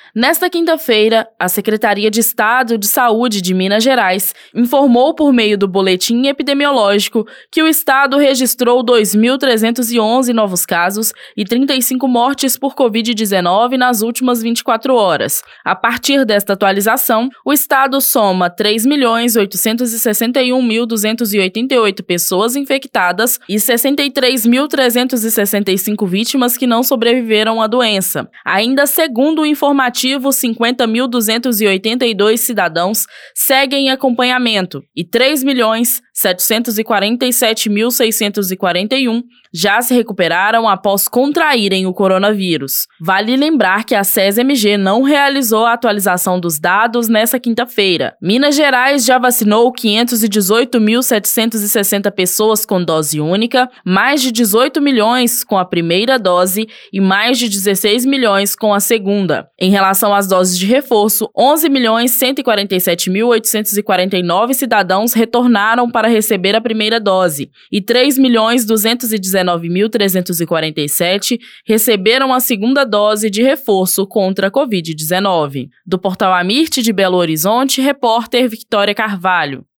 Nesta quinta-feira, a Secretaria de Estado de Saúde de Minas Gerais informou por meio do boletim epidemiológico que o estado registrou 2.311 novos casos e 35 mortes por Covid-19 nas últimas 24 horas. A partir desta atualização, o estado soma 3.861.288 pessoas infectadas e 63.365 vítimas que não sobreviveram à doença. Ainda segundo o informativo, 50.282 cidadãos seguem em acompanhamento e 3.747.641 já se recuperaram após contraírem o coronavírus. Vale lembrar que a SES-MG não realizou a atualização dos dados nesta quinta-feira. Minas Gerais já vacinou 518.760 pessoas com dose única, mais de 18 milhões com a primeira dose e mais de 16 milhões com a segunda. Em relação às doses de reforço, 11.147.849 cidadãos retornaram para receber a primeira dose e 3.219.347 receberam a segunda dose de reforço contra a Covid-19. Do Portal Amirte de Belo Horizonte, repórter Victória Carvalho.